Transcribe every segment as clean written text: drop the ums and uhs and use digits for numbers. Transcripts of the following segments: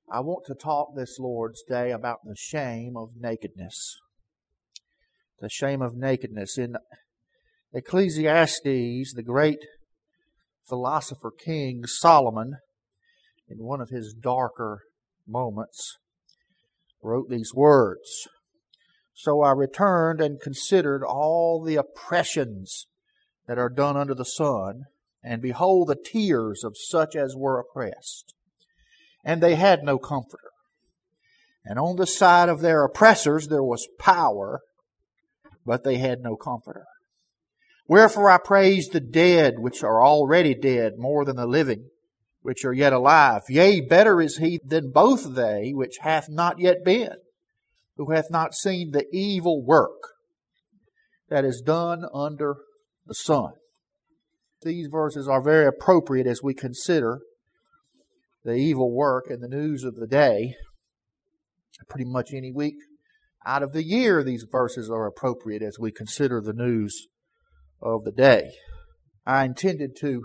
I want to talk this Lord's Day about the shame of nakedness. The shame of nakedness. In Ecclesiastes, the great philosopher King Solomon, in one of his darker moments, wrote these words: "So I returned and considered all the oppressions that are done under the sun, and behold the tears of such as were oppressed. And they had no comforter. And on the side of their oppressors there was power, but they had no comforter. Wherefore I praise the dead which are already dead more than the living which are yet alive. Yea, better is he than both they which hath not yet been, who hath not seen the evil work that is done under the sun." These verses are very appropriate as we consider the evil work and the news of the day. Pretty much any week out of the year, these verses are appropriate as we consider the news of the day. I intended to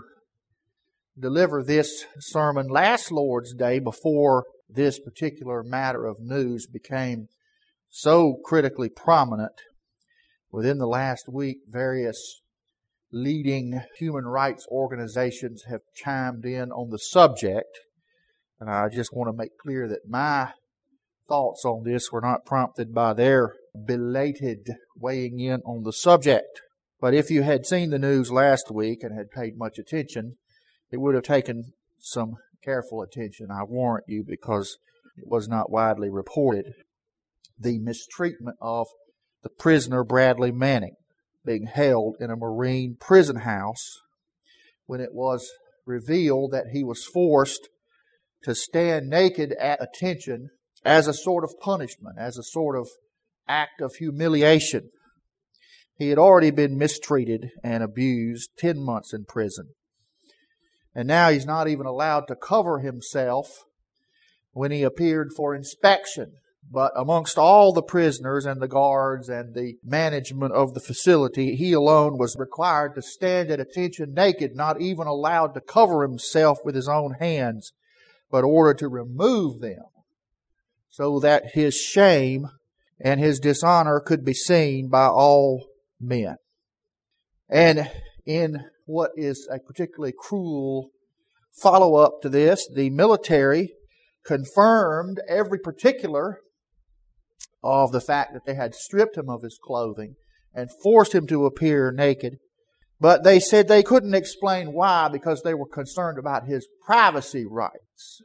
deliver this sermon last Lord's Day before this particular matter of news became so critically prominent. Within the last week, various leading human rights organizations have chimed in on the subject. And I just want to make clear that my thoughts on this were not prompted by their belated weighing in on the subject. But if you had seen the news last week and had paid much attention, it would have taken some careful attention, I warrant you, because it was not widely reported. The mistreatment of the prisoner Bradley Manning being held in a Marine prison house when it was revealed that he was forced to stand naked at attention as a sort of punishment, as a sort of act of humiliation. He had already been mistreated and abused 10 months in prison. And now he's not even allowed to cover himself when he appeared for inspection. But amongst all the prisoners and the guards and the management of the facility, he alone was required to stand at attention naked, not even allowed to cover himself with his own hands, but ordered to remove them so that his shame and his dishonor could be seen by all men. And in what is a particularly cruel follow-up to this, the military confirmed every particular of the fact that they had stripped him of his clothing and forced him to appear naked. But they said they couldn't explain why, because they were concerned about his privacy rights.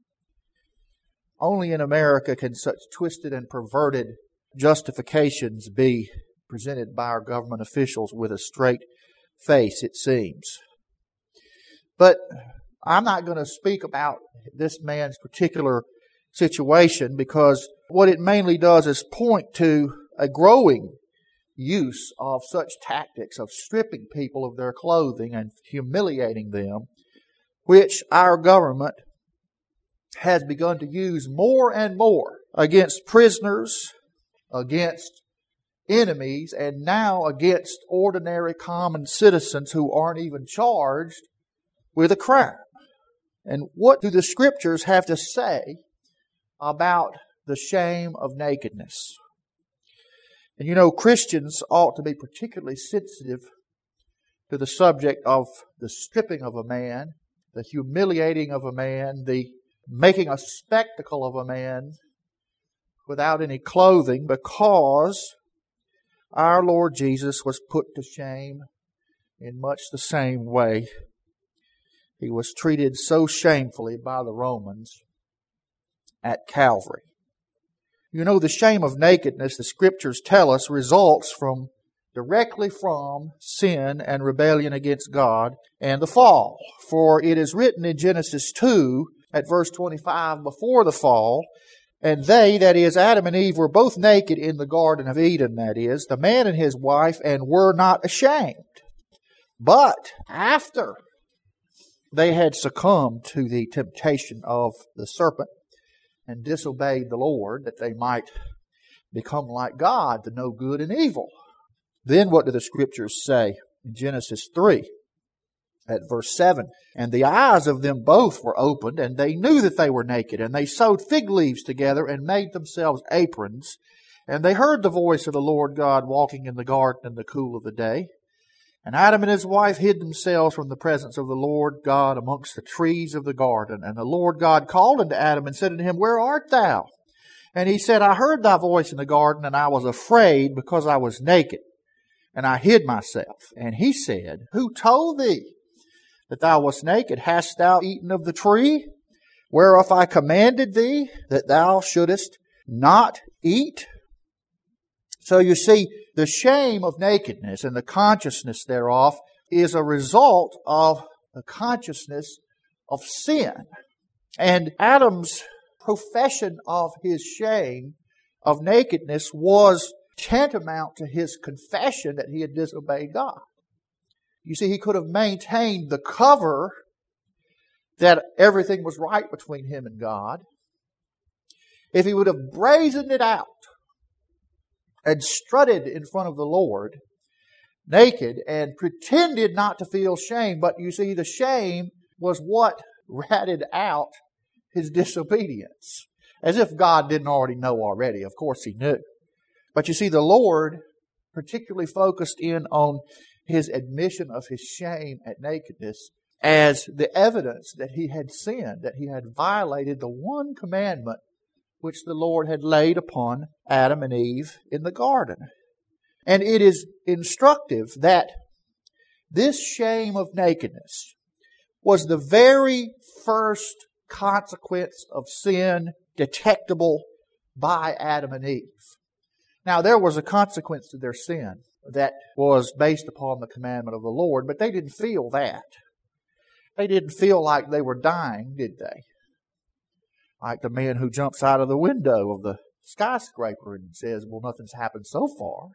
Only in America can such twisted and perverted justifications be presented by our government officials with a straight face, it seems. But I'm not going to speak about this man's particular situation, because what it mainly does is point to a growing use of such tactics of stripping people of their clothing and humiliating them, which our government has begun to use more and more against prisoners, against enemies, and now against ordinary common citizens who aren't even charged with a crime. And what do the Scriptures have to say about the shame of nakedness? And you know, Christians ought to be particularly sensitive to the subject of the stripping of a man, the humiliating of a man, the making a spectacle of a man without any clothing, because our Lord Jesus was put to shame in much the same way. He was treated so shamefully by the Romans at Calvary. You know, the shame of nakedness, the Scriptures tell us, results directly from sin and rebellion against God and the fall. For it is written in Genesis 2 at verse 25, before the fall, "And they," that is, Adam and Eve, "were both naked in the Garden of Eden," that is, the man and his wife, "and were not ashamed." But after they had succumbed to the temptation of the serpent and disobeyed the Lord, that they might become like God, to know good and evil. Then what do the Scriptures say in Genesis 3? At verse 7, and the eyes of them both were opened, and they knew that they were naked, and they sewed fig leaves together and made themselves aprons. And they heard the voice of the Lord God walking in the garden in the cool of the day. And Adam and his wife hid themselves from the presence of the Lord God amongst the trees of the garden. And the Lord God called unto Adam and said unto him, Where art thou? And he said, I heard thy voice in the garden, and I was afraid because I was naked, and I hid myself. And he said, Who told thee that thou wast naked? Hast thou eaten of the tree whereof I commanded thee that thou shouldest not eat? So you see, the shame of nakedness and the consciousness thereof is a result of the consciousness of sin. And Adam's profession of his shame of nakedness was tantamount to his confession that he had disobeyed God. You see, he could have maintained the cover that everything was right between him and God if he would have brazened it out and strutted in front of the Lord naked and pretended not to feel shame. But you see, the shame was what ratted out his disobedience. As if God didn't already know already. Of course He knew. But you see, the Lord particularly focused in on his admission of his shame at nakedness as the evidence that he had sinned, that he had violated the one commandment which the Lord had laid upon Adam and Eve in the garden. And it is instructive that this shame of nakedness was the very first consequence of sin detectable by Adam and Eve. Now, there was a consequence to their sin that was based upon the commandment of the Lord, but they didn't feel that. They didn't feel like they were dying, did they? Like the man who jumps out of the window of the skyscraper and says, well, nothing's happened so far.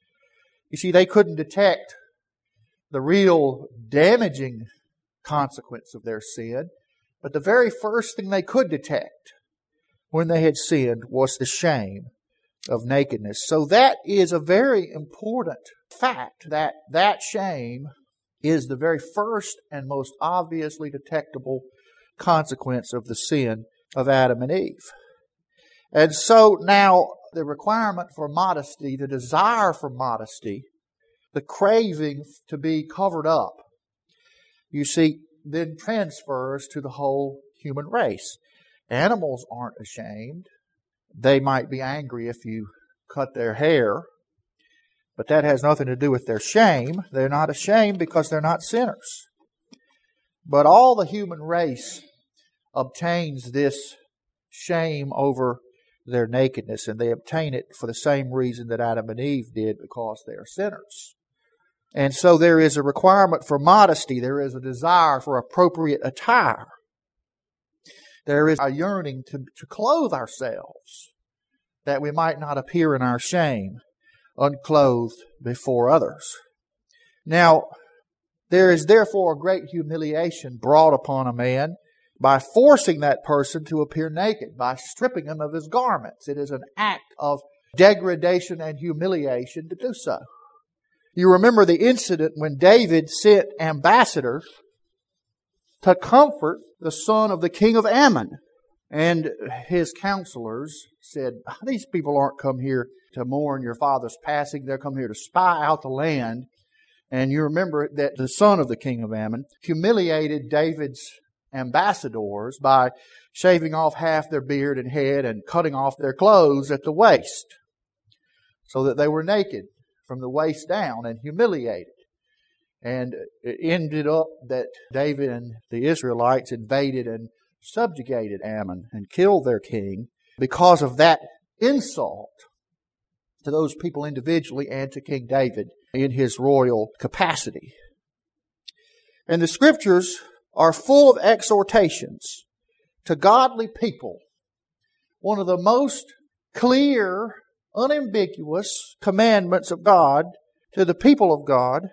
You see, they couldn't detect the real damaging consequence of their sin, but the very first thing they could detect when they had sinned was the shame of nakedness. So that is a very important fact, that shame is the very first and most obviously detectable consequence of the sin of Adam and Eve. And so now the requirement for modesty, the desire for modesty, the craving to be covered up, you see, then transfers to the whole human race. Animals aren't ashamed. They might be angry if you cut their hair, but that has nothing to do with their shame. They're not ashamed because they're not sinners. But all the human race obtains this shame over their nakedness, and they obtain it for the same reason that Adam and Eve did, because they are sinners. And so there is a requirement for modesty. There is a desire for appropriate attire. There is a yearning to clothe ourselves, that we might not appear in our shame, unclothed before others. Now, there is therefore a great humiliation brought upon a man by forcing that person to appear naked, by stripping him of his garments. It is an act of degradation and humiliation to do so. You remember the incident when David sent ambassadors to comfort the son of the king of Ammon. And his counselors said, these people aren't come here to mourn your father's passing. They're come here to spy out the land. And you remember that the son of the king of Ammon humiliated David's ambassadors by shaving off half their beard and head and cutting off their clothes at the waist, so that they were naked from the waist down and humiliated. And it ended up that David and the Israelites invaded and subjugated Ammon and killed their king because of that insult to those people individually and to King David in his royal capacity. And the Scriptures are full of exhortations to godly people. One of the most clear, unambiguous commandments of God to the people of God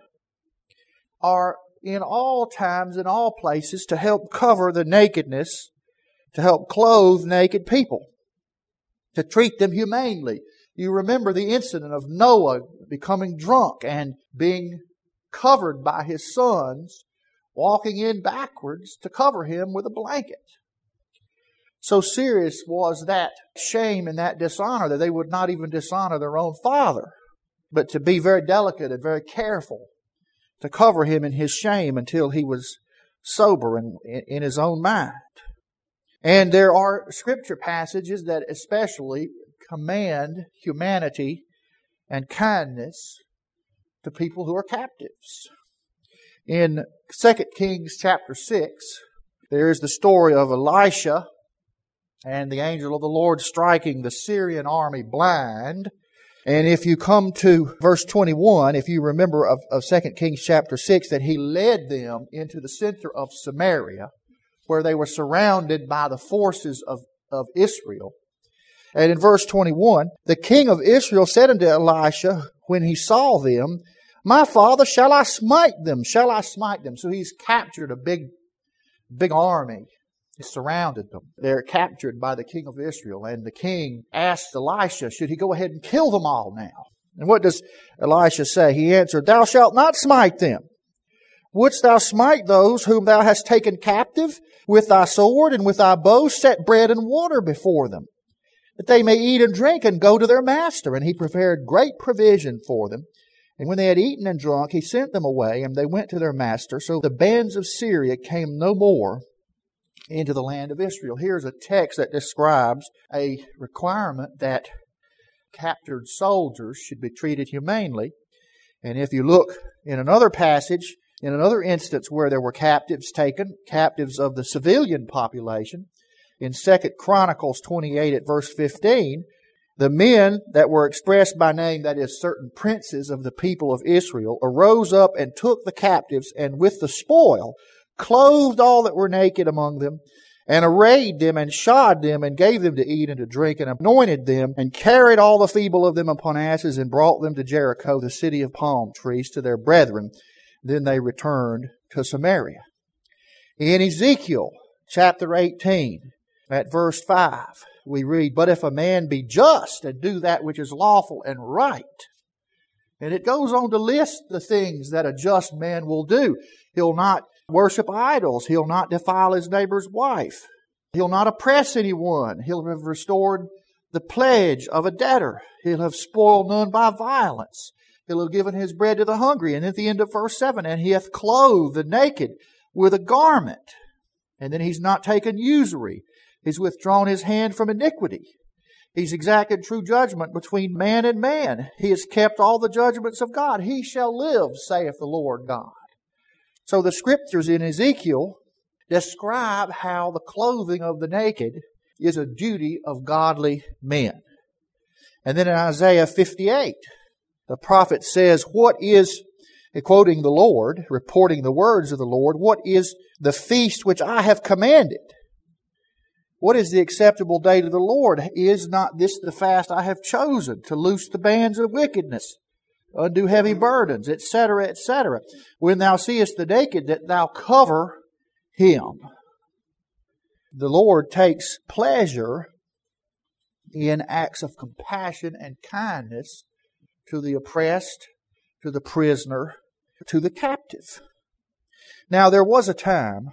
are in all times and all places to help cover the nakedness, to help clothe naked people, to treat them humanely. You remember the incident of Noah becoming drunk and being covered by his sons walking in backwards to cover him with a blanket. So serious was that shame and that dishonor that they would not even dishonor their own father, but to be very delicate and very careful to cover him in his shame until he was sober and in his own mind. And there are scripture passages that especially command humanity and kindness to people who are captives. In 2 Kings chapter 6, there is the story of Elisha and the angel of the Lord striking the Syrian army blind. And if you come to verse 21, if you remember of 2 Kings chapter 6, that he led them into the center of Samaria, where they were surrounded by the forces of Israel. And in verse 21, the king of Israel said unto Elisha, when he saw them, my father, shall I smite them? Shall I smite them? So he's captured a big army. He surrounded them. They're captured by the king of Israel. And the king asked Elisha, should he go ahead and kill them all now? And what does Elisha say? He answered, thou shalt not smite them. Wouldst thou smite those whom thou hast taken captive? With thy sword and with thy bow set bread and water before them, that they may eat and drink and go to their master. And he prepared great provision for them. And when they had eaten and drunk, he sent them away, and they went to their master. So the bands of Syria came no more into the land of Israel. Here's a text that describes a requirement that captured soldiers should be treated humanely. And if you look in another passage, in another instance where there were captives taken, captives of the civilian population, in 2 Chronicles 28 at verse 15, the men that were expressed by name, that is, certain princes of the people of Israel, arose up and took the captives, and with the spoil clothed all that were naked among them, and arrayed them, and shod them, and gave them to eat and to drink, and anointed them, and carried all the feeble of them upon asses, and brought them to Jericho, the city of palm trees, to their brethren. Then they returned to Samaria. In Ezekiel chapter 18, at verse 5, we read, but if a man be just and do that which is lawful and right. And it goes on to list the things that a just man will do. He'll not worship idols. He'll not defile his neighbor's wife. He'll not oppress anyone. He'll have restored the pledge of a debtor. He'll have spoiled none by violence. He'll have given his bread to the hungry. And at the end of verse 7, and he hath clothed the naked with a garment. And then he's not taken usury. He's withdrawn his hand from iniquity. He's exacted true judgment between man and man. He has kept all the judgments of God. He shall live, saith the Lord God. So the scriptures in Ezekiel describe how the clothing of the naked is a duty of godly men. And then in Isaiah 58, the prophet says, what is, quoting the Lord, reporting the words of the Lord, what is the feast which I have commanded? What is the acceptable day to the Lord? Is not this the fast I have chosen, to loose the bands of wickedness, undo heavy burdens, etc., etc.? When thou seest the naked, that thou cover him. The Lord takes pleasure in acts of compassion and kindness to the oppressed, to the prisoner, to the captive. Now, there was a time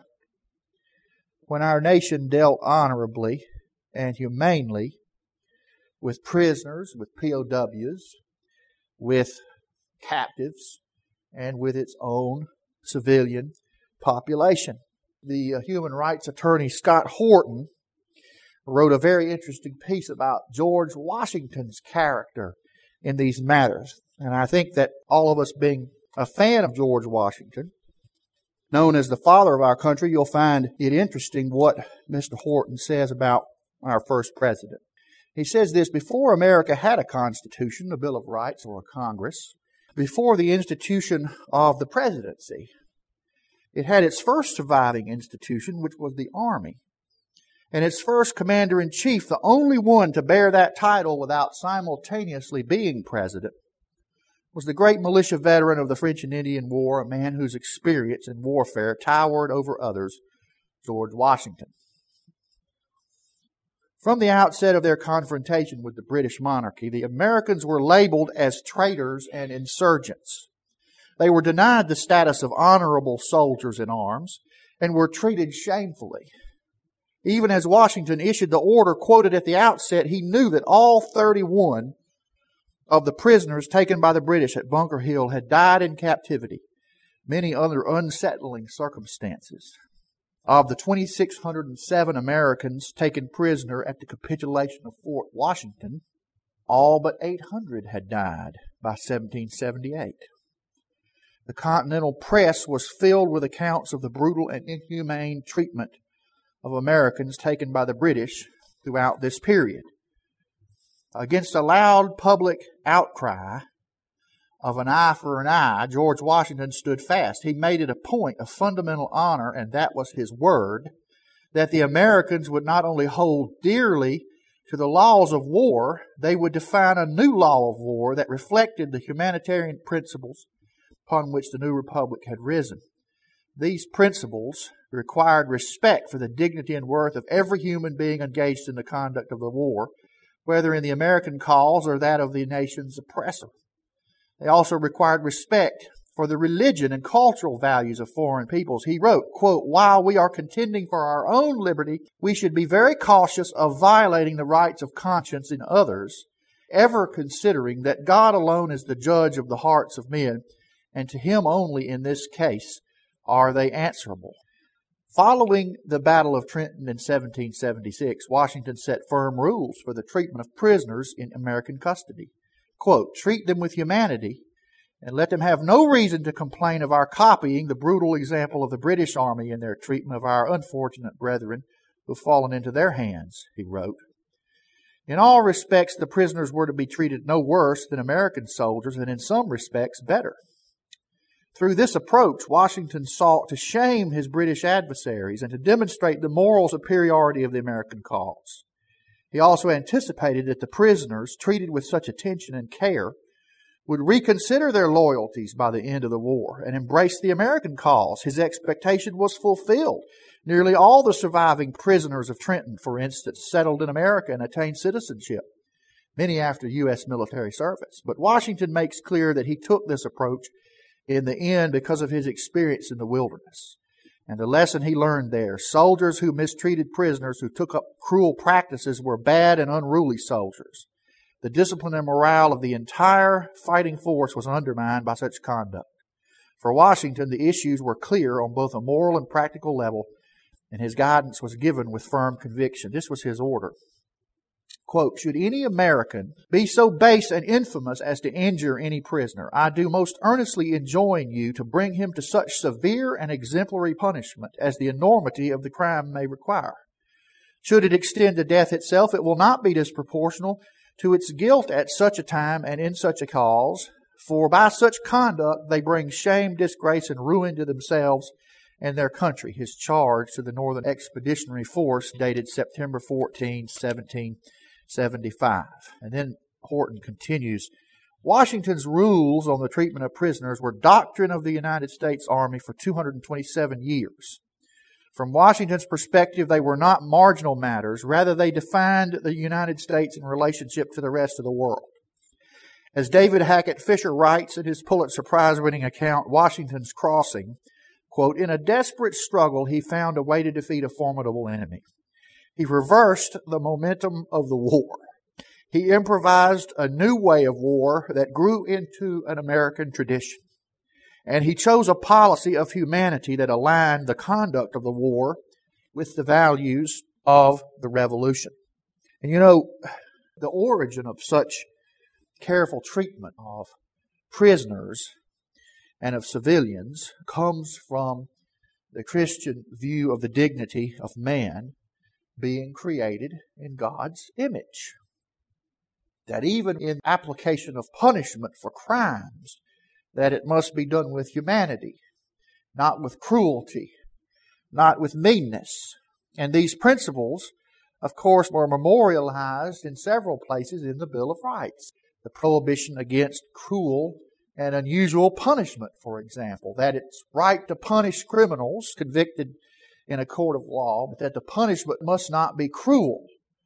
when our nation dealt honorably and humanely with prisoners, with POWs, with captives, and with its own civilian population. The human rights attorney Scott Horton wrote a very interesting piece about George Washington's character in these matters. And I think that all of us, being a fan of George Washington, known as the father of our country, you'll find it interesting what Mr. Horton says about our first president. He says this: before America had a Constitution, a Bill of Rights, or a Congress, before the institution of the presidency, it had its first surviving institution, which was the Army. And its first commander-in-chief, the only one to bear that title without simultaneously being president, was the great militia veteran of the French and Indian War, a man whose experience in warfare towered over others, George Washington. From the outset of their confrontation with the British monarchy, the Americans were labeled as traitors and insurgents. They were denied the status of honorable soldiers in arms and were treated shamefully. Even as Washington issued the order quoted at the outset, he knew that all 31 of the prisoners taken by the British at Bunker Hill had died in captivity, many under unsettling circumstances. Of the 2,607 Americans taken prisoner at the capitulation of Fort Washington, all but 800 had died by 1778. The Continental press was filled with accounts of the brutal and inhumane treatment of Americans taken by the British throughout this period. Against a loud public outcry of an eye for an eye, George Washington stood fast. He made it a point of fundamental honor, and that was his word, that the Americans would not only hold dearly to the laws of war, they would define a new law of war that reflected the humanitarian principles upon which the new republic had risen. These principles required respect for the dignity and worth of every human being engaged in the conduct of the war, whether in the American cause or that of the nation's oppressor. They also required respect for the religion and cultural values of foreign peoples. He wrote, quote, "While we are contending for our own liberty, we should be very cautious of violating the rights of conscience in others, ever considering that God alone is the judge of the hearts of men, and to Him only in this case are they answerable." Following the Battle of Trenton in 1776, Washington set firm rules for the treatment of prisoners in American custody. Quote, "Treat them with humanity, and let them have no reason to complain of our copying the brutal example of the British Army in their treatment of our unfortunate brethren who have fallen into their hands," he wrote. In all respects, the prisoners were to be treated no worse than American soldiers, and in some respects better. Through this approach, Washington sought to shame his British adversaries and to demonstrate the moral superiority of the American cause. He also anticipated that the prisoners, treated with such attention and care, would reconsider their loyalties by the end of the war and embrace the American cause. His expectation was fulfilled. Nearly all the surviving prisoners of Trenton, for instance, settled in America and attained citizenship, many after U.S. military service. But Washington makes clear that he took this approach in the end because of his experience in the wilderness and the lesson he learned there. Soldiers who mistreated prisoners, who took up cruel practices, were bad and unruly soldiers. The discipline and morale of the entire fighting force was undermined by such conduct. For Washington, the issues were clear on both a moral and practical level, and his guidance was given with firm conviction. This was his order. Quote, "Should any American be so base and infamous as to injure any prisoner, I do most earnestly enjoin you to bring him to such severe and exemplary punishment as the enormity of the crime may require. Should it extend to death itself, it will not be disproportional to its guilt at such a time and in such a cause, for by such conduct they bring shame, disgrace, and ruin to themselves and their country." His charge to the Northern Expeditionary Force, dated September 14, 1775. And then Horton continues, "Washington's rules on the treatment of prisoners were doctrine of the United States Army for 227 years. From Washington's perspective, they were not marginal matters. Rather, they defined the United States in relationship to the rest of the world. As David Hackett Fisher writes in his Pulitzer Prize-winning account, Washington's Crossing, quote, "In a desperate struggle, he found a way to defeat a formidable enemy. He reversed the momentum of the war. He improvised a new way of war that grew into an American tradition. And he chose a policy of humanity that aligned the conduct of the war with the values of the Revolution." And you know, the origin of such careful treatment of prisoners and of civilians comes from the Christian view of the dignity of man being created in God's image. That even in application of punishment for crimes, that it must be done with humanity, not with cruelty, not with meanness. And these principles, of course, were memorialized in several places in the Bill of Rights. The prohibition against cruel and unusual punishment, for example, that it's right to punish criminals convicted in a court of law, but that the punishment must not be cruel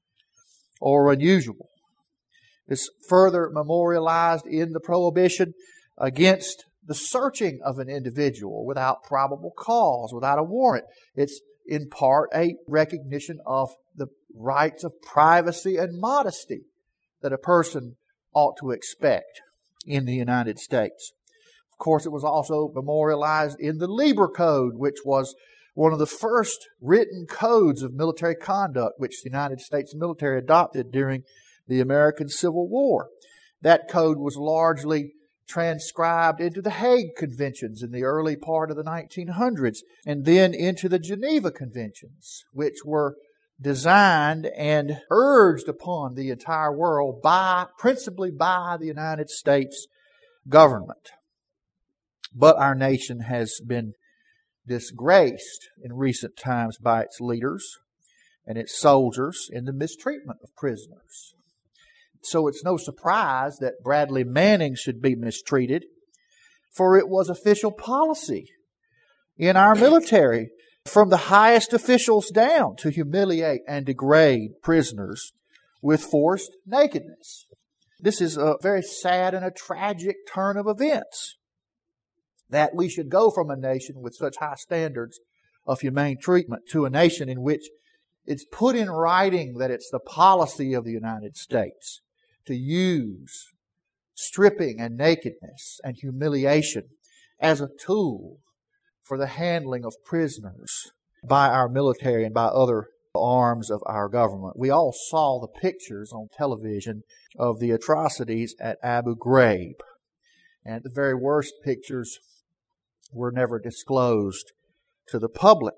or unusual. It's further memorialized in the prohibition against the searching of an individual without probable cause, without a warrant. It's in part a recognition of the rights of privacy and modesty that a person ought to expect in the United States. Of course, it was also memorialized in the Lieber Code, which was one of the first written codes of military conduct which the United States military adopted during the American Civil War. That code was largely transcribed into the Hague Conventions in the early part of the 1900s, and then into the Geneva Conventions, which were designed and urged upon the entire world principally by the United States government. But our nation has been disgraced in recent times by its leaders and its soldiers in the mistreatment of prisoners. So it's no surprise that Bradley Manning should be mistreated, for it was official policy in our military from the highest officials down to humiliate and degrade prisoners with forced nakedness. This is a very sad and a tragic turn of events, that we should go from a nation with such high standards of humane treatment to a nation in which it's put in writing that it's the policy of the United States to use stripping and nakedness and humiliation as a tool for the handling of prisoners by our military and by other arms of our government. We all saw the pictures on television of the atrocities at Abu Ghraib, and the very worst pictures were never disclosed to the public.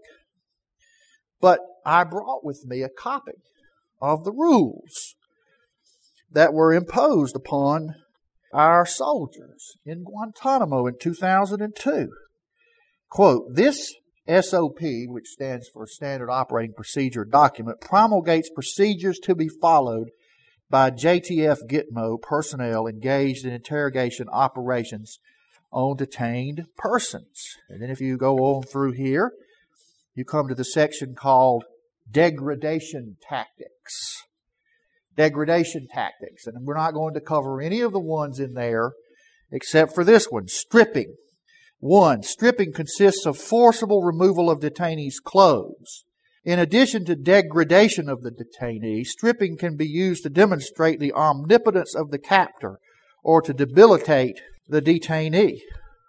But I brought with me a copy of the rules that were imposed upon our soldiers in Guantanamo in 2002. Quote, "This SOP, which stands for Standard Operating Procedure Document, promulgates procedures to be followed by JTF Gitmo personnel engaged in interrogation operations on detained persons." And then if you go on through here, you come to the section called Degradation Tactics. Degradation tactics. And we're not going to cover any of the ones in there except for this one, stripping. 1. Stripping consists of forcible removal of detainees' clothes. In addition to degradation of the detainee, stripping can be used to demonstrate the omnipotence of the captor or to debilitate the detainee.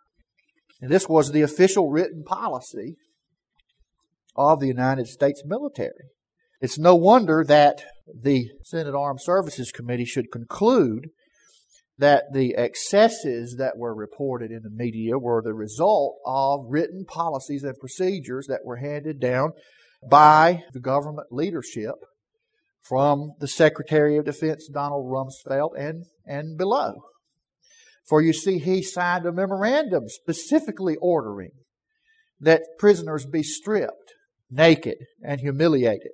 And this was the official written policy of the United States military. It's no wonder that the Senate Armed Services Committee should conclude that the excesses that were reported in the media were the result of written policies and procedures that were handed down by the government leadership from the Secretary of Defense, Donald Rumsfeld, and below. For you see, he signed a memorandum specifically ordering that prisoners be stripped, naked, and humiliated.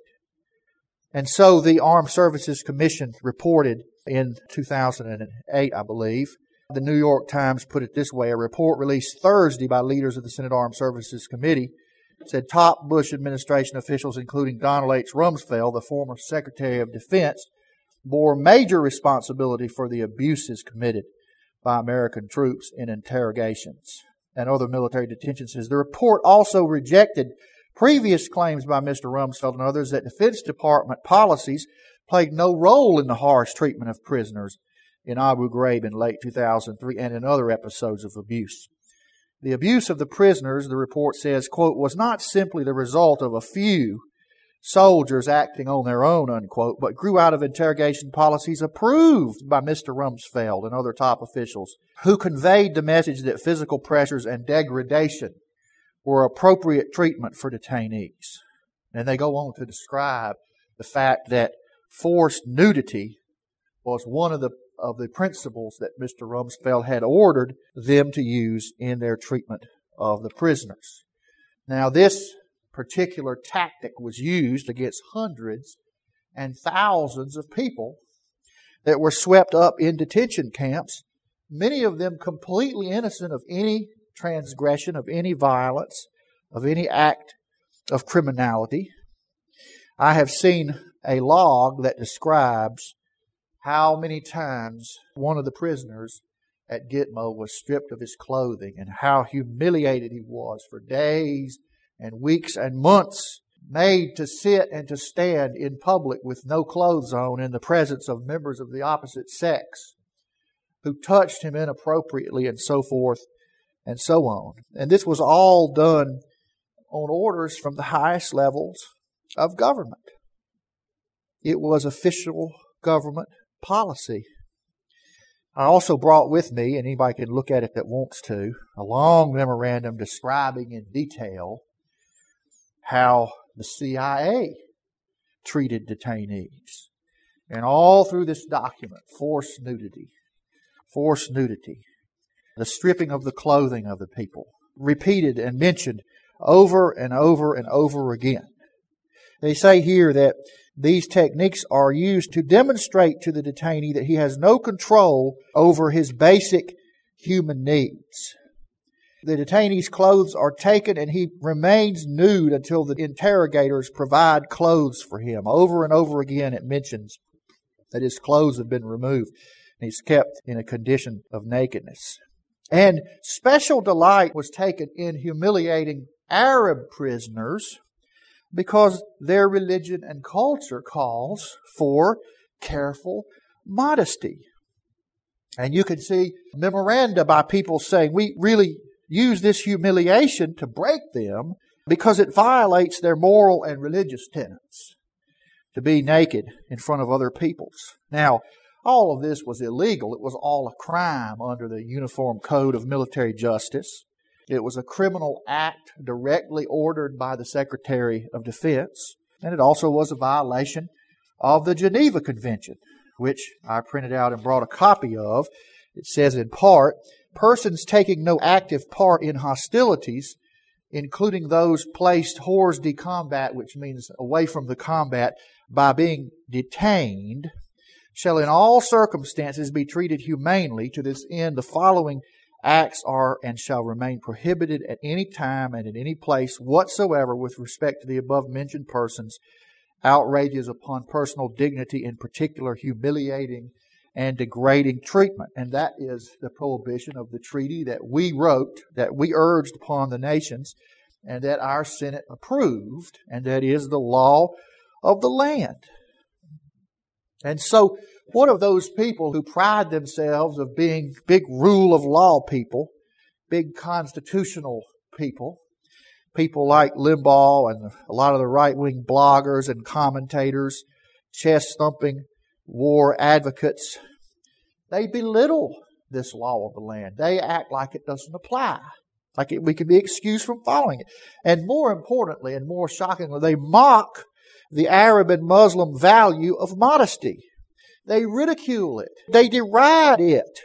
And so the Armed Services Commission reported in 2008, I believe. The New York Times put it this way: a report released Thursday by leaders of the Senate Armed Services Committee said top Bush administration officials, including Donald H. Rumsfeld, the former Secretary of Defense, bore major responsibility for the abuses committed by American troops in interrogations and other military detentions. The report also rejected previous claims by Mr. Rumsfeld and others that Defense Department policies played no role in the harsh treatment of prisoners in Abu Ghraib in late 2003 and in other episodes of abuse. The abuse of the prisoners, the report says, quote, was not simply the result of a few soldiers acting on their own, unquote, but grew out of interrogation policies approved by Mr. Rumsfeld and other top officials who conveyed the message that physical pressures and degradation were appropriate treatment for detainees. And they go on to describe the fact that forced nudity was one of the principles that Mr. Rumsfeld had ordered them to use in their treatment of the prisoners. Now, this particular tactic was used against hundreds and thousands of people that were swept up in detention camps, many of them completely innocent of any transgression, of any violence, of any act of criminality. I have seen a log that describes how many times one of the prisoners at Gitmo was stripped of his clothing, and how humiliated he was for days and weeks and months, made to sit and to stand in public with no clothes on in the presence of members of the opposite sex who touched him inappropriately and so forth and so on. And this was all done on orders from the highest levels of government. It was official government policy. I also brought with me, and anybody can look at it that wants to, a long memorandum describing in detail how the CIA treated detainees. And all through this document, forced nudity, the stripping of the clothing of the people, repeated and mentioned over and over and over again. They say here that these techniques are used to demonstrate to the detainee that he has no control over his basic human needs. The detainee's clothes are taken and he remains nude until the interrogators provide clothes for him. Over and over again it mentions that his clothes have been removed and he's kept in a condition of nakedness. And special delight was taken in humiliating Arab prisoners because their religion and culture calls for careful modesty. And you can see memoranda by people saying, we really use this humiliation to break them because it violates their moral and religious tenets to be naked in front of other peoples. Now, all of this was illegal. It was all a crime under the Uniform Code of Military Justice. It was a criminal act directly ordered by the Secretary of Defense. And it also was a violation of the Geneva Convention, which I printed out and brought a copy of. It says in part, persons taking no active part in hostilities, including those placed hors de combat, which means away from the combat, by being detained, shall in all circumstances be treated humanely. To this end, the following acts are and shall remain prohibited at any time and in any place whatsoever with respect to the above-mentioned persons: outrages upon personal dignity, in particular humiliating and degrading treatment. And that is the prohibition of the treaty that we wrote, that we urged upon the nations, and that our Senate approved, and that is the law of the land. And so, what of those people who pride themselves of being big rule of law people, big constitutional people, people like Limbaugh and a lot of the right-wing bloggers and commentators, chest-thumping war advocates? They belittle this law of the land. They act like it doesn't apply, like we can be excused from following it. And more importantly and more shockingly, they mock the Arab and Muslim value of modesty. They ridicule it. They deride it,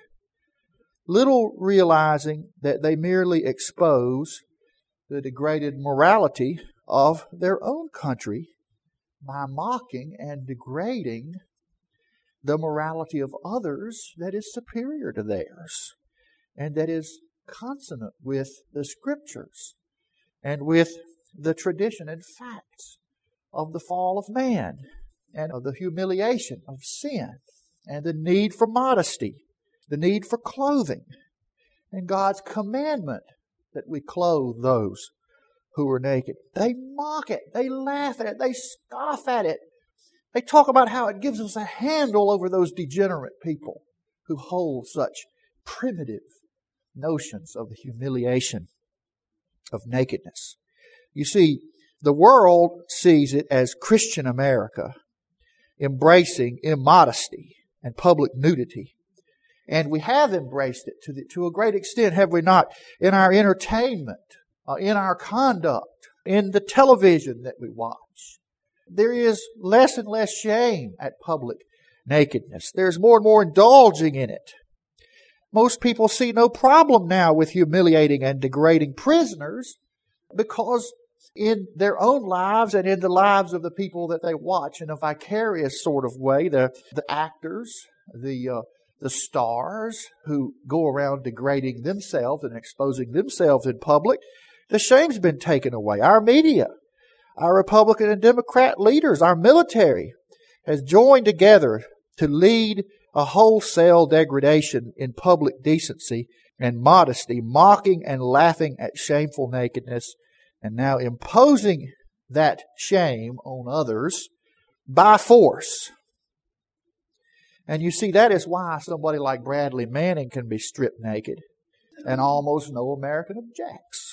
little realizing that they merely expose the degraded morality of their own country by mocking and degrading the morality of others that is superior to theirs and that is consonant with the Scriptures and with the tradition and facts of the fall of man and of the humiliation of sin and the need for modesty, the need for clothing, and God's commandment that we clothe those who are naked. They mock it. They laugh at it. They scoff at it. They talk about how it gives us a handle over those degenerate people who hold such primitive notions of the humiliation of nakedness. You see, the world sees it as Christian America embracing immodesty and public nudity. And we have embraced it to a great extent, have we not? In our entertainment, in our conduct, in the television that we watch. There is less and less shame at public nakedness. There's more and more indulging in it. Most people see no problem now with humiliating and degrading prisoners because in their own lives and in the lives of the people that they watch in a vicarious sort of way, the actors, the stars who go around degrading themselves and exposing themselves in public, the shame's been taken away. Our media, our Republican and Democrat leaders, our military has joined together to lead a wholesale degradation in public decency and modesty, mocking and laughing at shameful nakedness, and now imposing that shame on others by force. And you see, that is why somebody like Bradley Manning can be stripped naked and almost no American objects.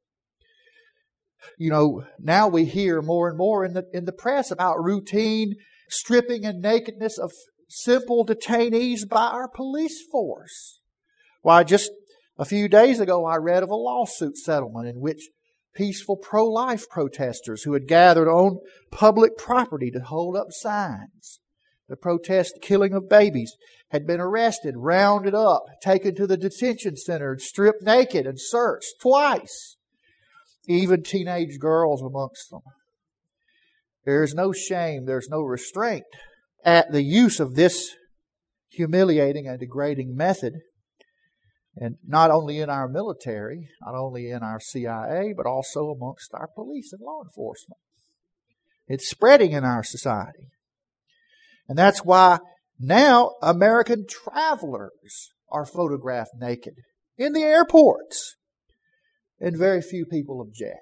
You know, now we hear more and more in the press about routine stripping and nakedness of simple detainees by our police force. Why, just a few days ago I read of a lawsuit settlement in which peaceful pro-life protesters who had gathered on public property to hold up signs to protest the killing of babies had been arrested, rounded up, taken to the detention center, stripped naked and searched twice. Even teenage girls amongst them. There is no shame, there's no restraint at the use of this humiliating and degrading method. And not only in our military, not only in our CIA, but also amongst our police and law enforcement. It's spreading in our society. And that's why now American travelers are photographed naked in the airports. And very few people object.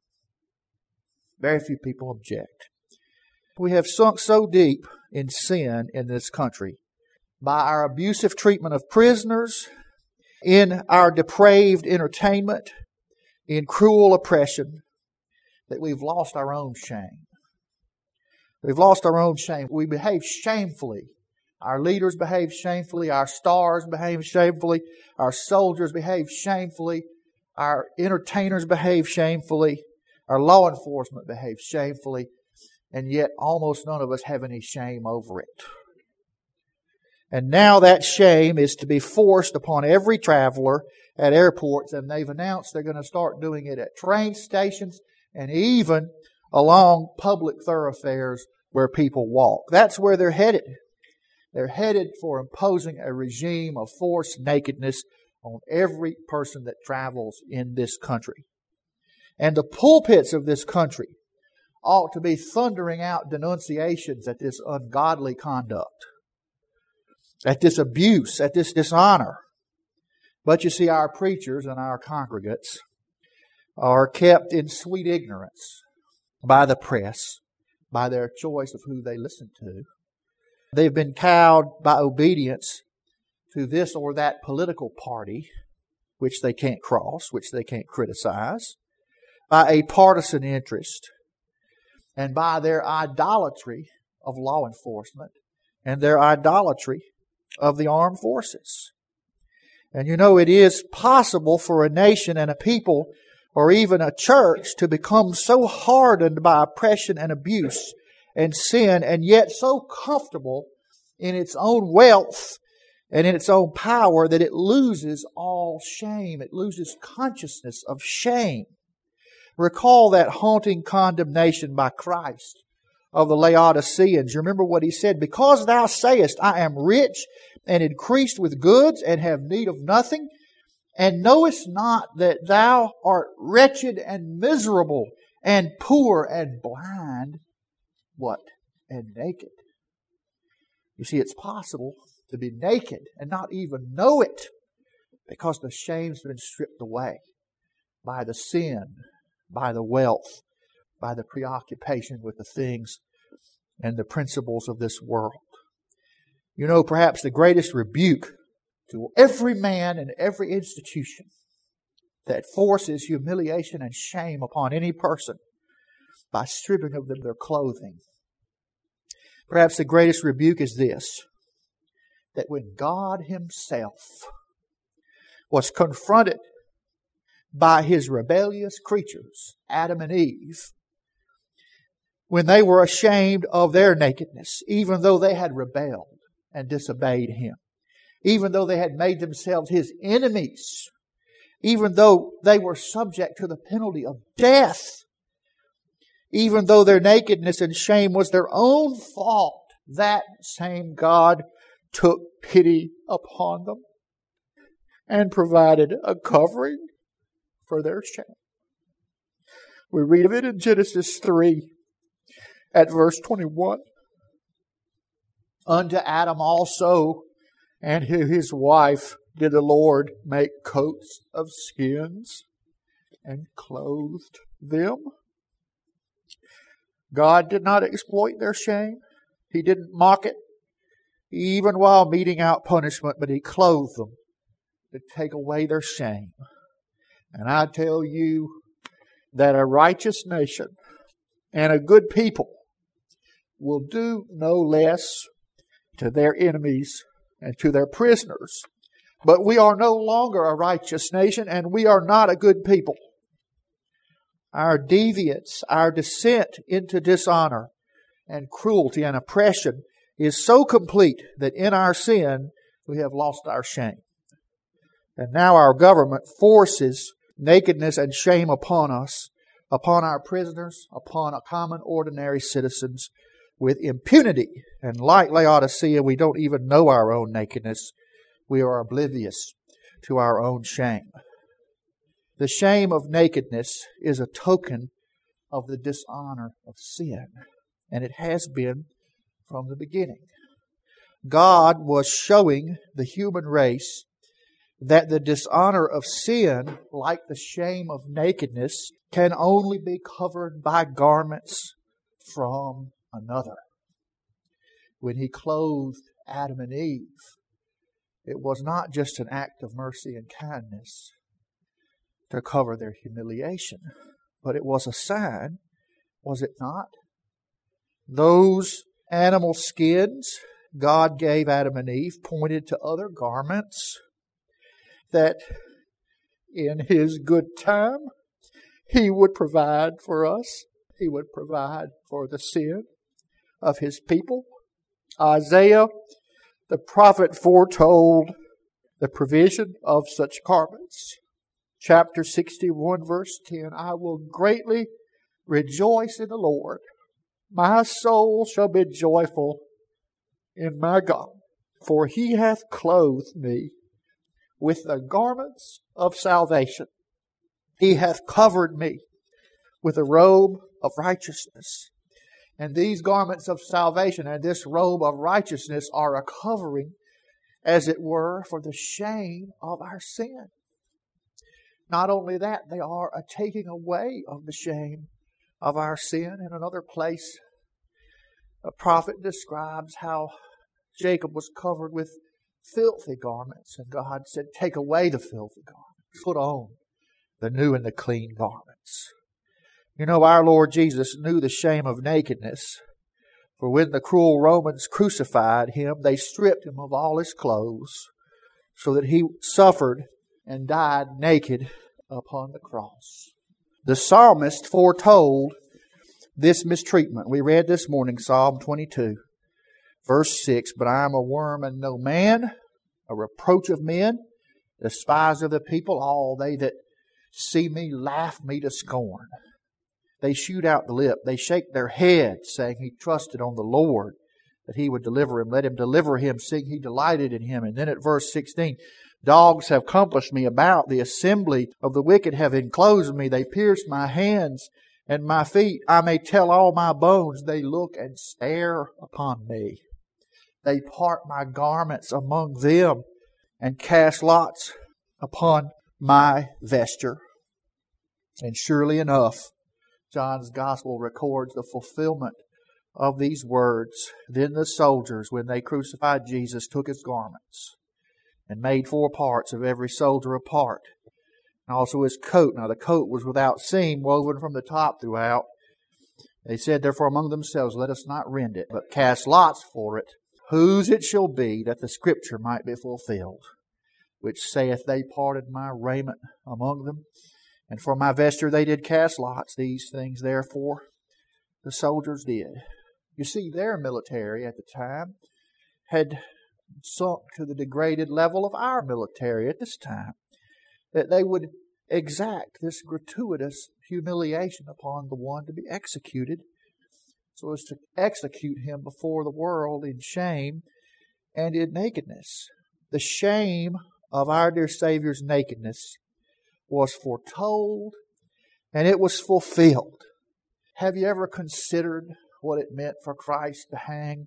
Very few people object. We have sunk so deep in sin in this country by our abusive treatment of prisoners, in our depraved entertainment, in cruel oppression, that we've lost our own shame. We've lost our own shame. We behave shamefully. Our leaders behave shamefully. Our stars behave shamefully. Our soldiers behave shamefully. Our entertainers behave shamefully. Our law enforcement behaves shamefully. And yet almost none of us have any shame over it. And now that shame is to be forced upon every traveler at airports, and they've announced they're going to start doing it at train stations and even along public thoroughfares where people walk. That's where they're headed. They're headed for imposing a regime of forced nakedness on every person that travels in this country. And the pulpits of this country ought to be thundering out denunciations at this ungodly conduct, at this abuse, at this dishonor. But you see, our preachers and our congregates are kept in sweet ignorance by the press, by their choice of who they listen to. They've been cowed by obedience to this or that political party, which they can't cross, which they can't criticize, by a partisan interest, and by their idolatry of law enforcement and their idolatry of the armed forces. And you know, it is possible for a nation and a people or even a church to become so hardened by oppression and abuse and sin, and yet so comfortable in its own wealth and in its own power that it loses all shame. It loses consciousness of shame. Recall that haunting condemnation by Christ of the Laodiceans. You remember what He said? Because thou sayest, I am rich and increased with goods and have need of nothing, and knowest not that thou art wretched and miserable and poor and blind, what? And naked. You see, it's possible to be naked and not even know it because the shame's been stripped away by the sin, by the wealth, by the preoccupation with the things and the principles of this world. You know, perhaps the greatest rebuke to every man and every institution that forces humiliation and shame upon any person by stripping of them their clothing. Perhaps the greatest rebuke is this, that when God Himself was confronted by His rebellious creatures, Adam and Eve, when they were ashamed of their nakedness, even though they had rebelled and disobeyed Him, even though they had made themselves His enemies, even though they were subject to the penalty of death, even though their nakedness and shame was their own fault, that same God took pity upon them and provided a covering for their shame. We read of it in Genesis 3 at verse 21. Unto Adam also And his wife did the Lord make coats of skins and clothed them. God did not exploit their shame. He didn't mock it, even while meting out punishment, but He clothed them to take away their shame. And I tell you that a righteous nation and a good people will do no less to their enemies and to their prisoners. But we are no longer a righteous nation, and we are not a good people. Our deviance, our descent into dishonor and cruelty and oppression is so complete that in our sin we have lost our shame. And now our government forces nakedness and shame upon us, upon our prisoners, upon a common ordinary citizens with impunity. And like Laodicea, we don't even know our own nakedness. We are oblivious to our own shame. The shame of nakedness is a token of the dishonor of sin. And it has been from the beginning. God was showing the human race that the dishonor of sin, like the shame of nakedness, can only be covered by garments from another. When He clothed Adam and Eve, it was not just an act of mercy and kindness to cover their humiliation, but it was a sign, was it not? Those animal skins God gave Adam and Eve pointed to other garments that in His good time He would provide for us. He would provide for the sin of His people. Isaiah, the prophet, foretold the provision of such garments. Chapter 61, verse 10, I will greatly rejoice in the Lord. My soul shall be joyful in my God, for He hath clothed me with the garments of salvation. He hath covered me with a robe of righteousness. And these garments of salvation and this robe of righteousness are a covering, as it were, for the shame of our sin. Not only that, they are a taking away of the shame of our sin. In another place, a prophet describes how Jacob was covered with filthy garments, and God said, take away the filthy garments, put on the new and the clean garments. You know, our Lord Jesus knew the shame of nakedness, for when the cruel Romans crucified Him, they stripped Him of all His clothes, so that He suffered and died naked upon the cross. The psalmist foretold this mistreatment. We read this morning, Psalm 22, verse 6, but I am a worm and no man, a reproach of men, despised of the people, all they that see me laugh me to scorn. They shoot out the lip, they shake their heads, saying he trusted on the Lord, that He would deliver him. Let Him deliver him, seeing He delighted in him. And then at verse 16, dogs have compassed me about, the assembly of the wicked have enclosed me, they pierced my hands and my feet. I may tell all my bones, they look and stare upon me. They part my garments among them and cast lots upon my vesture. And surely enough, John's Gospel records the fulfillment of these words. Then the soldiers, when they crucified Jesus, took His garments and made 4 parts of every soldier a part. And also His coat. Now the coat was without seam, woven from the top throughout. They said therefore among themselves, let us not rend it, but cast lots for it, whose it shall be, that the Scripture might be fulfilled, which saith, they parted my raiment among them, and for my vesture they did cast lots. These things therefore the soldiers did. You see, their military at the time had sunk to the degraded level of our military at this time, that they would exact this gratuitous humiliation upon the one to be executed, so as to execute him before the world in shame and in nakedness. The shame of our dear Savior's nakedness was foretold and it was fulfilled. Have you ever considered what it meant for Christ to hang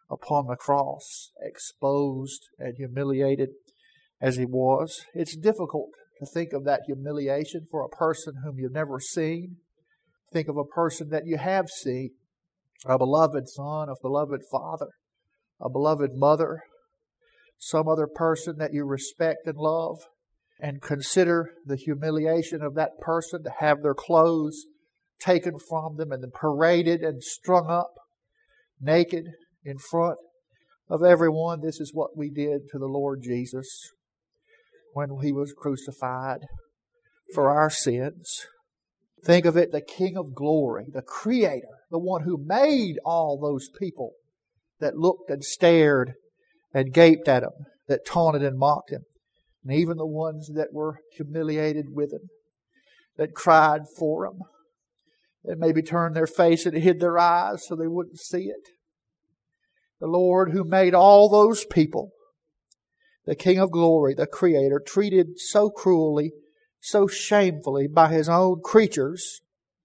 upon the cross, exposed and humiliated as He was. It's difficult to think of that humiliation for a person whom you've never seen. Think of a person that you have seen, a beloved son, a beloved father, a beloved mother, some other person that you respect and love, and consider the humiliation of that person to have their clothes taken from them and then paraded and strung up naked in front of everyone. This is what we did to the Lord Jesus when He was crucified for our sins. Think of it, the King of glory, the Creator, the one who made all those people that looked and stared and gaped at Him, that taunted and mocked Him, and even the ones that were humiliated with Him, that cried for Him, that maybe turned their face and hid their eyes so they wouldn't see it. The Lord who made all those people, the King of glory, the Creator, treated so cruelly, so shamefully by His own creatures.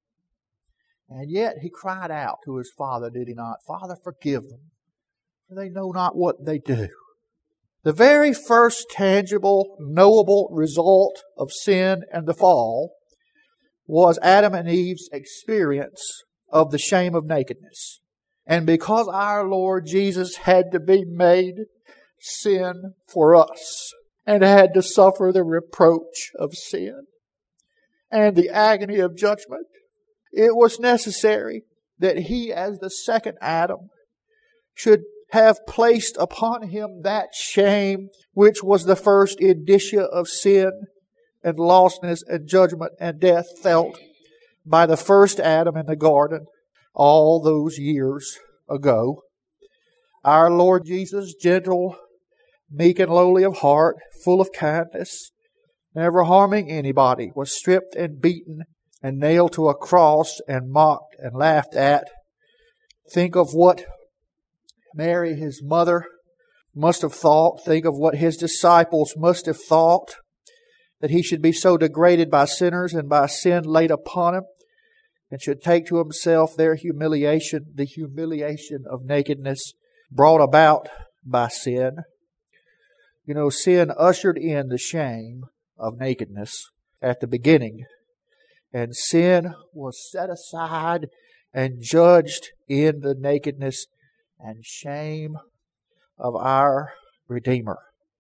And yet He cried out to His Father, did He not? Father, forgive them, for they know not what they do. The very first tangible, knowable result of sin and the fall was Adam and Eve's experience of the shame of nakedness. And because our Lord Jesus had to be made sin for us and had to suffer the reproach of sin and the agony of judgment, it was necessary that He, as the second Adam, should have placed upon Him that shame which was the first indicia of sin and lostness and judgment and death felt by the first Adam in the garden all those years ago. Our Lord Jesus, gentle, meek and lowly of heart, full of kindness, never harming anybody, was stripped and beaten and nailed to a cross and mocked and laughed at. Think of what Mary, His mother, must have thought. Think of what His disciples must have thought, that He should be so degraded by sinners and by sin laid upon Him, and should take to Himself their humiliation, the humiliation of nakedness brought about by sin. You know, sin ushered in the shame of nakedness at the beginning, and sin was set aside and judged in the nakedness and shame of our Redeemer.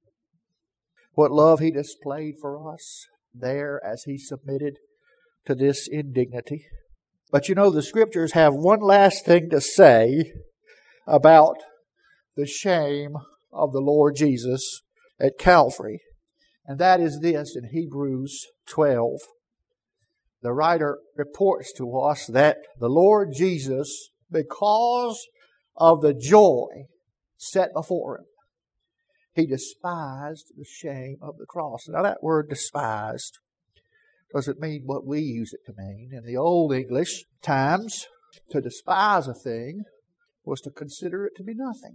What love He displayed for us there as He submitted to this indignity. But you know, the Scriptures have one last thing to say about the shame of the Lord Jesus at Calvary. And that is this in Hebrews 12. The writer reports to us that the Lord Jesus, because of the joy set before Him, He despised the shame of the cross. Now that word despised doesn't mean what we use it to mean. In the Old English times, to despise a thing was to consider it to be nothing.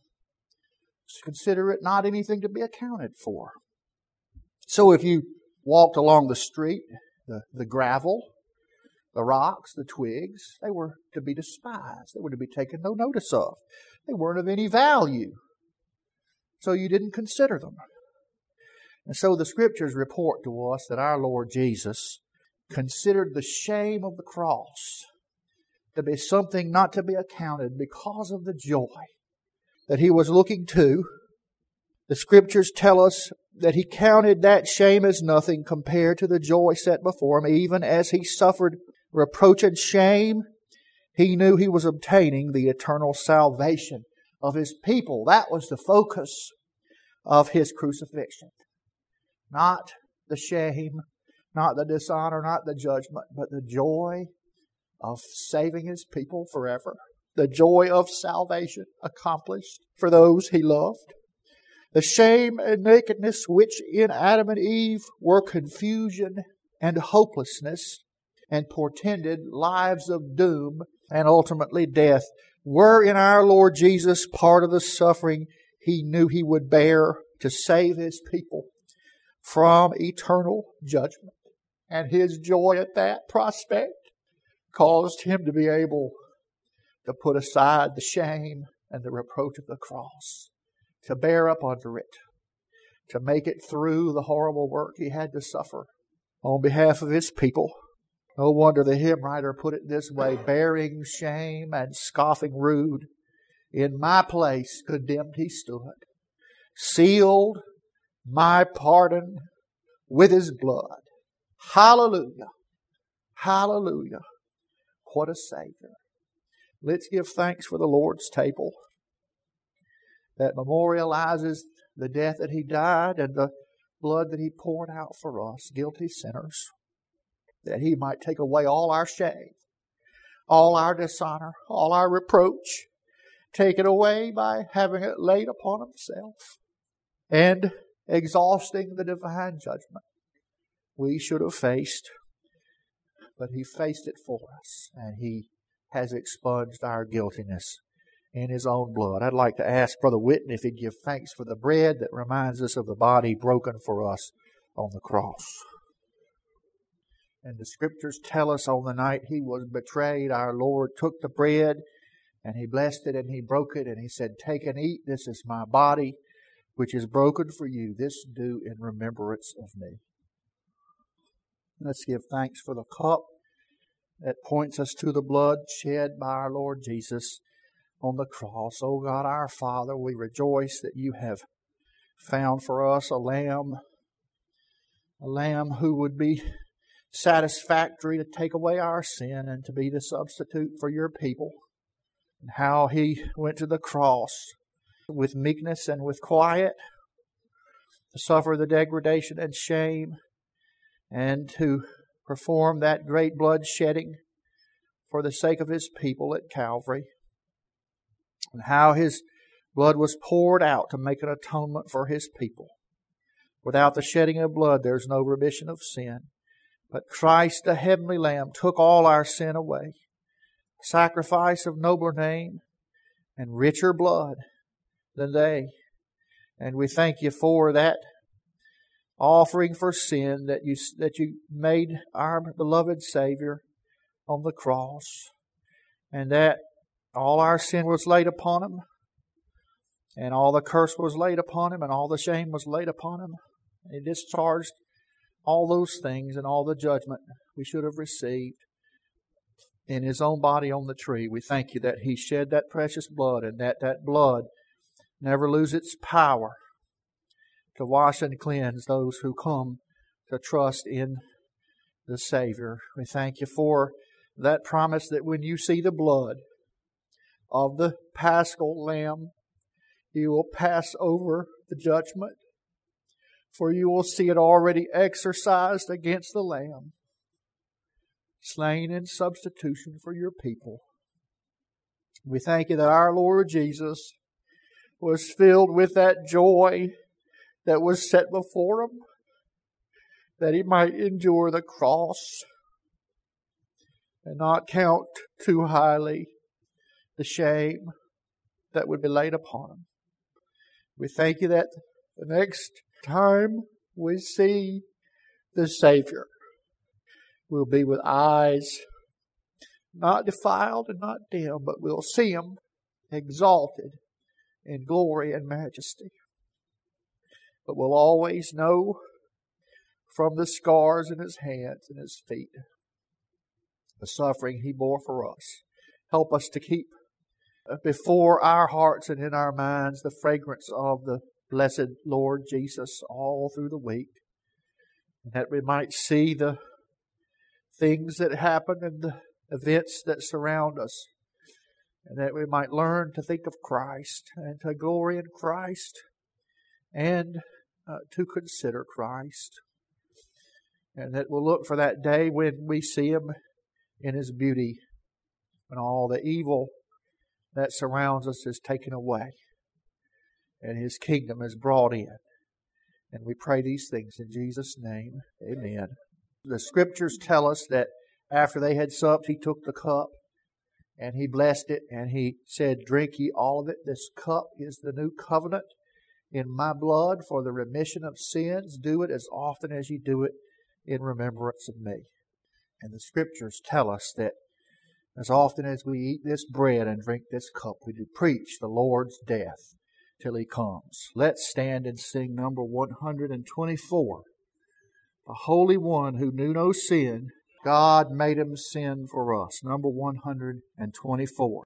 To consider it not anything to be accounted for. So if you walked along the street, the gravel, the rocks, the twigs, they were to be despised. They were to be taken no notice of. They weren't of any value. So you didn't consider them. And so the Scriptures report to us that our Lord Jesus considered the shame of the cross to be something not to be accounted because of the joy that He was looking to. The Scriptures tell us that He counted that shame as nothing compared to the joy set before Him. Even as He suffered reproach and shame, He knew He was obtaining the eternal salvation of His people. That was the focus of His crucifixion. Not the shame, not the dishonor, not the judgment, but the joy of saving His people forever. The joy of salvation accomplished for those He loved. The shame and nakedness which in Adam and Eve were confusion and hopelessness and portended lives of doom and ultimately death were in our Lord Jesus part of the suffering He knew He would bear to save His people from eternal judgment. And His joy at that prospect caused Him to be able to put aside the shame and the reproach of the cross, to bear up under it, to make it through the horrible work He had to suffer on behalf of His people. No wonder the hymn writer put it this way, bearing shame and scoffing rude, in my place condemned He stood, sealed my pardon with His blood. Hallelujah! Hallelujah! What a Savior. Let's give thanks for the Lord's table that memorializes the death that He died and the blood that He poured out for us, guilty sinners, that He might take away all our shame, all our dishonor, all our reproach, take it away by having it laid upon Himself and exhausting the divine judgment we should have faced. But He faced it for us, and He has expunged our guiltiness in His own blood. I'd like to ask Brother Whitney if he'd give thanks for the bread that reminds us of the body broken for us on the cross. And the Scriptures tell us on the night He was betrayed, our Lord took the bread and He blessed it and He broke it and He said, take and eat, this is my body which is broken for you. This do in remembrance of me. Let's give thanks for the cup that points us to the blood shed by our Lord Jesus on the cross. Oh God, our Father, we rejoice that You have found for us a lamb who would be satisfactory to take away our sin and to be the substitute for Your people. And how He went to the cross with meekness and with quiet to suffer the degradation and shame and to perform that great blood shedding for the sake of His people at Calvary. And how His blood was poured out to make an atonement for His people. Without the shedding of blood, there's no remission of sin. But Christ, the heavenly Lamb, took all our sin away. Sacrifice of nobler name and richer blood than they. And we thank You for that offering for sin that you made our beloved Savior on the cross. And that all our sin was laid upon Him. And all the curse was laid upon Him. And all the shame was laid upon Him. He discharged all those things and all the judgment we should have received in His own body on the tree. We thank You that He shed that precious blood and that blood never lose its power to wash and cleanse those who come to trust in the Savior. We thank You for that promise that when You see the blood of the Paschal Lamb, You will pass over the judgment, for You will see it already exercised against the Lamb, slain in substitution for Your people. We thank You that our Lord Jesus was filled with that joy that was set before Him, that He might endure the cross and not count too highly the shame that would be laid upon Him. We thank You that the next time we see the Savior, we'll be with eyes not defiled and not dim, but we'll see Him exalted in glory and majesty. But we'll always know from the scars in His hands and His feet the suffering He bore for us. Help us to keep before our hearts and in our minds the fragrance of the blessed Lord Jesus all through the week, and that we might see the things that happen and the events that surround us, and that we might learn to think of Christ and to glory in Christ and to consider Christ, and that we'll look for that day when we see Him in His beauty, when all the evil that surrounds us is taken away and His kingdom is brought in. And we pray these things in Jesus' name. Amen. The Scriptures tell us that after they had supped, He took the cup and He blessed it and He said, drink ye all of it. This cup is the new covenant in my blood for the remission of sins. Do it as often as you do it in remembrance of me. And the Scriptures tell us that As often as we eat this bread and drink this cup, we do preach the Lord's death till He comes. Let's stand and sing number 124. The Holy One who knew no sin, God made Him sin for us. Number 124.